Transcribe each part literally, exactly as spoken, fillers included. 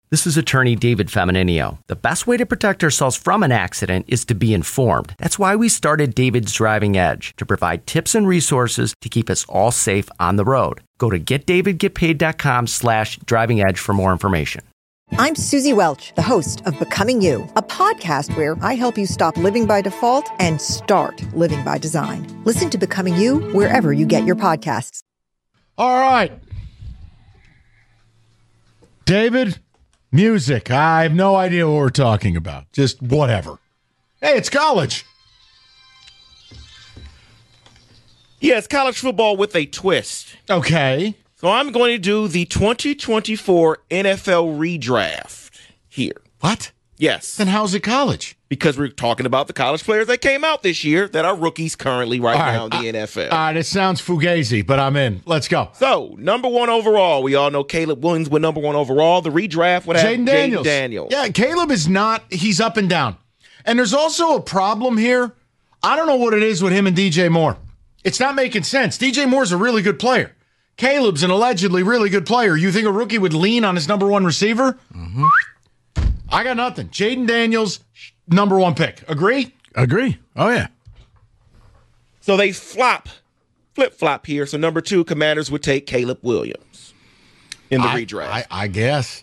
This is attorney David Femininio. The best way to protect ourselves from an accident is to be informed. That's why we started David's Driving Edge, to provide tips and resources to keep us all safe on the road. Go to getdavidgetpaid.com slash driving edge for more information. I'm Susie Welch, the host of Becoming You, a podcast where I help you stop living by default and start living by design. Listen to Becoming You wherever you get your podcasts. All right. David, music. I have no idea what we're talking about. Just whatever. Hey, it's college. Yeah, it's college football with a twist. Okay. So I'm going to do the twenty twenty-four N F L redraft here. What? Yes. Then how's it college? Because we're talking about the college players that came out this year that are rookies currently right, right now in the I, N F L. All right, it sounds fugazi, but I'm in. Let's go. So, number one overall. We all know Caleb Williams went number one overall. The redraft would have Jaden Daniels. Jaden Daniels. Yeah, Caleb is not, he's up and down. And there's also a problem here. I don't know what it is with him and D J Moore. It's not making sense. D J Moore's a really good player. Caleb's an allegedly really good player. You think a rookie would lean on his number one receiver? Mm-hmm. I got nothing. Jaden Daniels, number one pick. Agree? Agree. Oh, yeah. So they flop, flip-flop here. So number two, Commanders would take Caleb Williams in the I, redraft. I, I guess.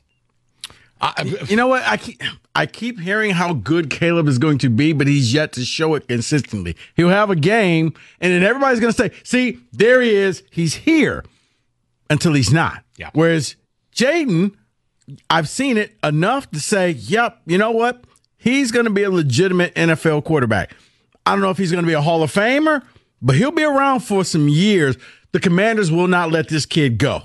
I, you know what? I keep, I keep hearing how good Caleb is going to be, but he's yet to show it consistently. He'll have a game, and then everybody's going to say, see, there he is. He's here until he's not. Yeah. Whereas Jaden, I've seen it enough to say, yep, you know what? He's going to be a legitimate N F L quarterback. I don't know if he's going to be a Hall of Famer, but he'll be around for some years. The Commanders will not let this kid go.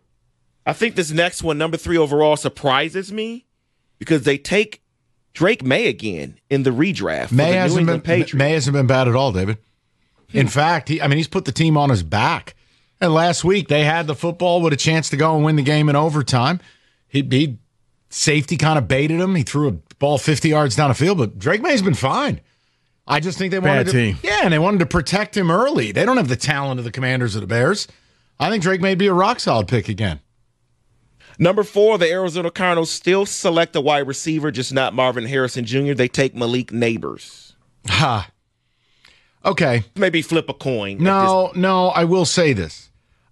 I think this next one, number three overall, surprises me because they take Drake May again in the redraft. May for the hasn't New been England Patriots. May hasn't been bad at all, David. In fact, he, I mean, he's put the team on his back. And last week they had the football with a chance to go and win the game in overtime. He, he safety kind of baited him. He threw a ball fifty yards down the field, but Drake May's been fine. I just think they wanted Bad to, team. yeah, and they wanted to protect him early. They don't have the talent of the Commanders or the Bears. I think Drake May'd be a rock solid pick again. Number four, the Arizona Cardinals still select a wide receiver, just not Marvin Harrison Junior They take Malik Neighbors. Ha. Okay. Maybe flip a coin. No, no, I will say this.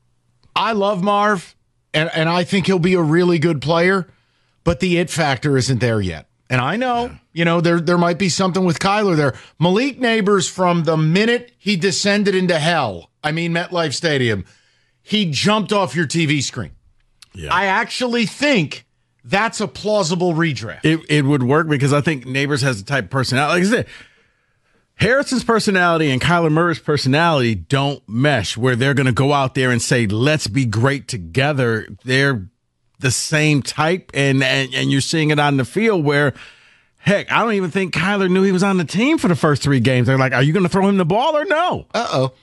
I love Marv, and, and I think he'll be a really good player, but the it factor isn't there yet. And I know, yeah. you know, there there might be something with Kyler there. Malik Neighbors, from the minute he descended into hell, I mean MetLife Stadium, he jumped off your T V screen. Yeah. I actually think that's a plausible redraft. It it would work because I think Neighbors has the type of personality. Like I said, Harrison's personality and Kyler Murray's personality don't mesh where they're going to go out there and say, let's be great together. They're the same type, and, and, and you're seeing it on the field where, heck, I don't even think Kyler knew he was on the team for the first three games. They're like, are you going to throw him the ball or no? Uh-oh.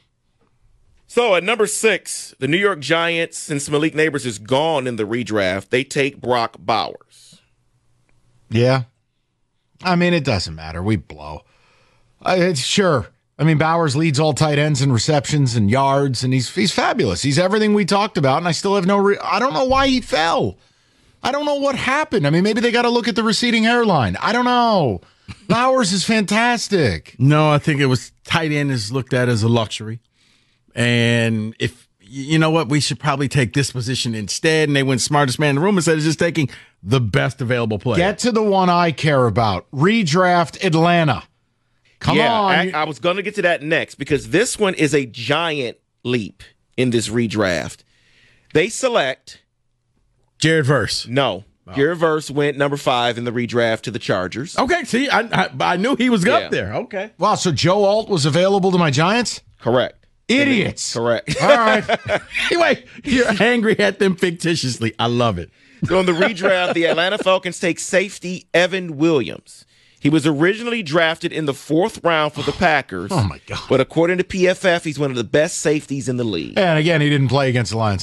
So at number six, the New York Giants, since Malik Neighbors is gone in the redraft, they take Brock Bowers. Yeah. I mean, it doesn't matter. We blow. Uh, it's, sure. I mean, Bowers leads all tight ends in receptions and yards, and he's he's fabulous. He's everything we talked about, and I still have no re- – I don't know why he fell. I don't know what happened. I mean, maybe they got to look at the receding hairline. I don't know. Bowers is fantastic. No, I think it was tight end is looked at as a luxury. And if you know what, we should probably take this position instead. And they went smartest man in the room instead of just taking the best available player. Get to the one I care about. Redraft Atlanta. Come yeah, on. I, I was going to get to that next because this one is a giant leap in this redraft. They select Jared Verse. No. Oh. Jared Verse went number five in the redraft to the Chargers. Okay, see, I I, I knew he was yeah. up there. Okay. Wow, so Joe Alt was available to my Giants? Correct. Idiots. Correct. All right. Anyway, you're angry at them fictitiously. I love it. So in the redraft, the Atlanta Falcons take safety Evan Williams. He was originally drafted in the fourth round for the Packers. Oh, my God. But according to P F F, he's one of the best safeties in the league. And again, he didn't play against the Lions.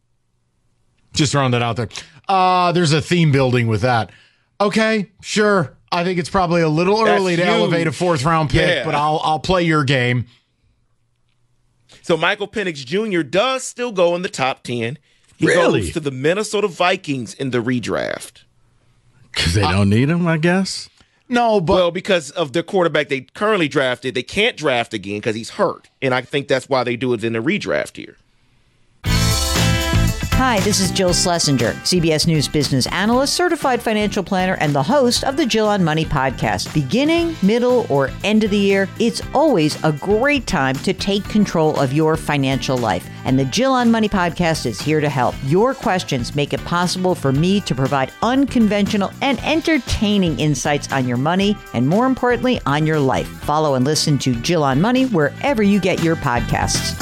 Just throwing that out there. Uh, there's a theme building with that. Okay, sure. I think it's probably a little early That's to huge. elevate a fourth round pick, Yeah. but I'll I'll play your game. So Michael Penix Junior does still go in the top ten. He Really? goes to the Minnesota Vikings in the redraft. Because they don't need him, I guess. No, but Well, because of the quarterback they currently drafted, they can't draft again because he's hurt. And I think that's why they do it in the redraft here. Hi, this is Jill Schlesinger, C B S News business analyst, certified financial planner, and the host of the Jill on Money podcast. Beginning, middle, or end of the year, it's always a great time to take control of your financial life. And the Jill on Money podcast is here to help. Your questions make it possible for me to provide unconventional and entertaining insights on your money, and more importantly, on your life. Follow and listen to Jill on Money wherever you get your podcasts.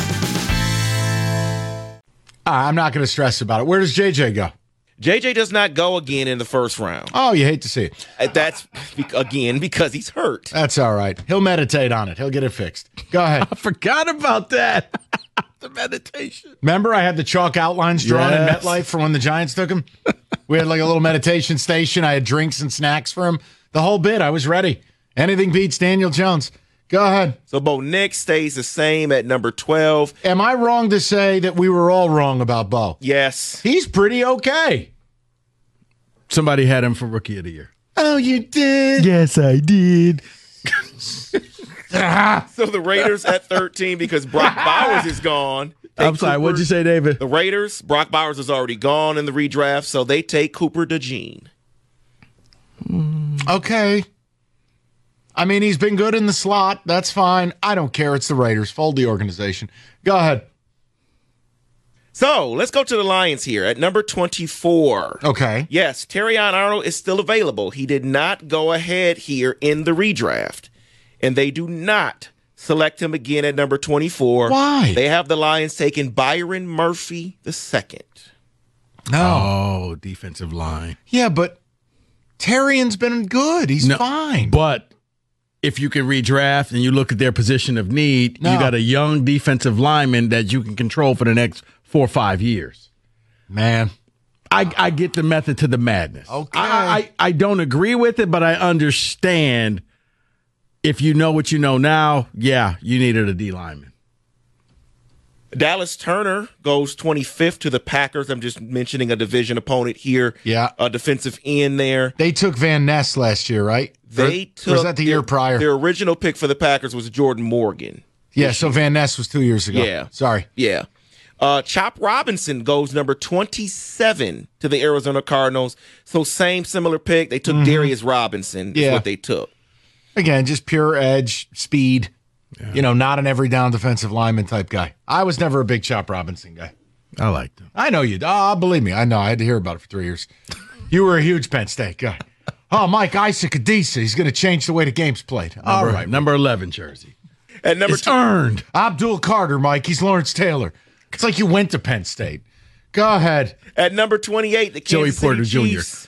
I'm not going to stress about it. Where does J J go? J J does not go again in the first round. Oh, you hate to see it. Uh, That's, be- again, because he's hurt. That's all right. He'll meditate on it. He'll get it fixed. Go ahead. I forgot about that. The meditation. Remember I had the chalk outlines drawn Yes. in MetLife for when the Giants took him? We had like a little meditation station. I had drinks and snacks for him. The whole bit. I was ready. Anything beats Daniel Jones. Go ahead. So Bo Nix stays the same at number twelve. Am I wrong to say that we were all wrong about Bo? Yes. He's pretty okay. Somebody had him for Rookie of the Year. Oh, you did? Yes, I did. So the Raiders at thirteen because Brock Bowers is gone. Take I'm sorry, Cooper- what'd you say, David? The Raiders, Brock Bowers is already gone in the redraft, so they take Cooper DeJean. Okay. I mean, he's been good in the slot. That's fine. I don't care. It's the Raiders. Fold the organization. Go ahead. So let's go to the Lions here at number twenty-four. Okay. Yes, Terrion Arnold is still available. He did not go ahead here in the redraft, and they do not select him again at number twenty-four. Why? They have the Lions taking Byron Murphy the second. No. Oh, defensive line. Yeah, but Terrion's been good. He's No, fine. But if you can redraft and you look at their position of need, No. you got a young defensive lineman that you can control for the next four or five years. Man. I, I get the method to the madness. Okay. I, I, I don't agree with it, but I understand if you know what you know now, yeah, you needed a D lineman. Dallas Turner goes twenty-fifth to the Packers. I'm just mentioning a division opponent here. Yeah. A defensive end there. They took Van Ness last year, right? They or, took or was that the their, year prior? Their original pick for the Packers was Jordan Morgan. Yeah, so Van Ness was two years ago. Yeah. Sorry. Yeah. Uh, Chop Robinson goes number twenty-seven to the Arizona Cardinals. So same similar pick. They took Darius Robinson is Yeah. what they took. Again, just pure edge, speed. Yeah. You know, not an every down defensive lineman type guy. I was never a big Chop Robinson guy. I liked him. I know you. Oh, believe me. I know. I had to hear about it for three years. You were a huge Penn State guy. Oh, Mike Isaac Adisa. He's going to change the way the game's played. All Number, right. number eleven jersey. At number It's two, earned. Abdul Carter, Mike. He's Lawrence Taylor. It's like you went to Penn State. Go ahead. at number twenty-eight, the Joey Kansas Porter City Junior Chiefs.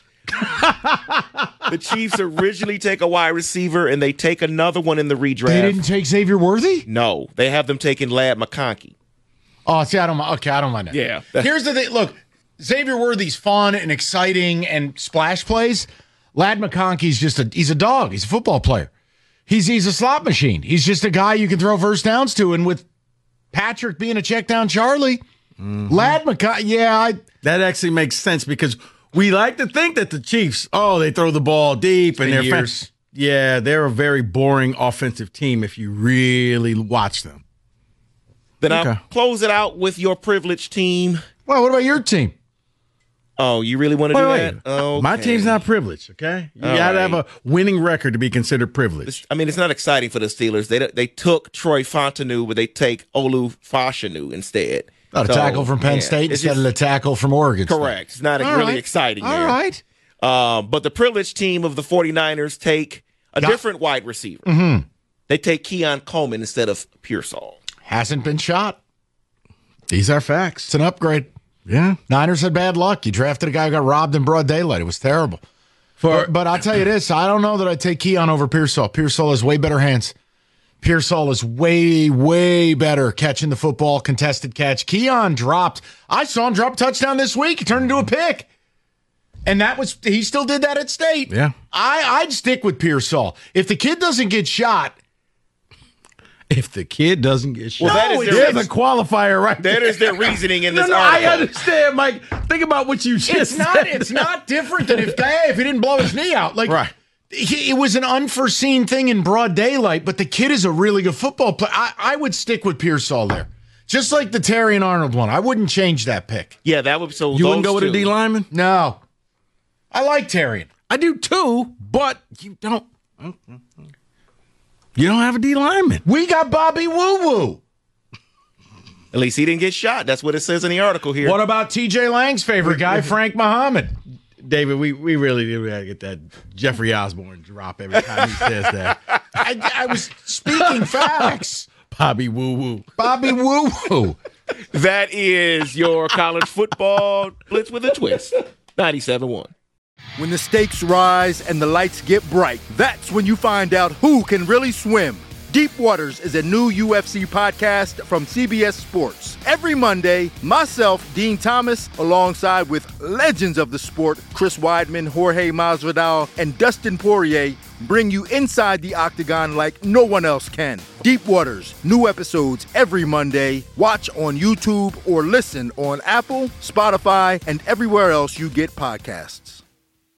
The Chiefs originally take a wide receiver, and they take another one in the redraft. They didn't take Xavier Worthy? No, they have them taking Lad McConkey. Oh, see, I don't mind. Okay, I don't mind that. Yeah. Here's the thing. Look, Xavier Worthy's fun and exciting and splash plays. Lad McConkey's just a he's a dog. He's a football player. He's he's a slot machine. He's just a guy you can throw first downs to. And with Patrick being a check down Charlie, mm-hmm. Lad McConkey, yeah, I That actually makes sense because we like to think that the Chiefs, oh, they throw the ball deep and been they're years. fa- yeah, they're a very boring offensive team if you really watch them. Then Okay. I'll close it out with your privileged team. well, what about your team? Oh, you really want to Wait, do wait. that? Okay. My team's not privileged, okay? You All got to right. have a winning record to be considered privileged. I mean, it's not exciting for the Steelers. They they took Troy Fontenot, but they take Olu Fashanu instead. Not a So, tackle from Penn yeah, State it's instead just- of a tackle from Oregon State. Correct. It's not All really right. exciting All there. right. Um, but the privileged team of the 49ers take a Got- different wide receiver. Mm-hmm. They take Keon Coleman instead of Pearsall. Hasn't been shot. These are facts. It's an upgrade. Yeah. Niners had bad luck. You drafted a guy who got robbed in broad daylight. It was terrible. For But, but I'll tell you this, I don't know that I'd take Keon over Pearsall. Pearsall has way better hands. Pearsall is way, way better catching the football, contested catch. Keon dropped. I saw him drop a touchdown this week. He turned into a pick. And that was, he still did that at State. Yeah. I, I'd stick with Pearsall. If the kid doesn't get shot, if the kid doesn't get shot. Well, that is no, their there's a qualifier right That there. is their reasoning in this no, no, article. I understand, Mike. Think about what you just It's not. said. It's not different than if hey, if he didn't blow his knee out. Like Right. he, it was an unforeseen thing in broad daylight. But the kid is a really good football player. I, I would stick with Pearsall there, just like the Terry and Arnold one. I wouldn't change that pick. Yeah, that would so. You wouldn't those go with two. a D lineman? No, I like Terry. I do too, but you don't. You don't have a D lineman. We got Bobby Woo Woo. At least he didn't get shot. That's what it says in the article here. What about T J Lang's favorite guy, Frank Muhammad? David, we, we really do gotta get that Jeffrey Osborne drop every time he says that. I, I was speaking facts. Bobby Woo Woo. Bobby Woo Woo. That is your college football blitz with a twist. ninety-seven one. When the stakes rise and the lights get bright, that's when you find out who can really swim. Deep Waters is a new U F C podcast from C B S Sports. Every Monday, myself, Dean Thomas, alongside with legends of the sport, Chris Weidman, Jorge Masvidal, and Dustin Poirier, bring you inside the octagon like no one else can. Deep Waters, new episodes every Monday. Watch on YouTube or listen on Apple, Spotify, and everywhere else you get podcasts.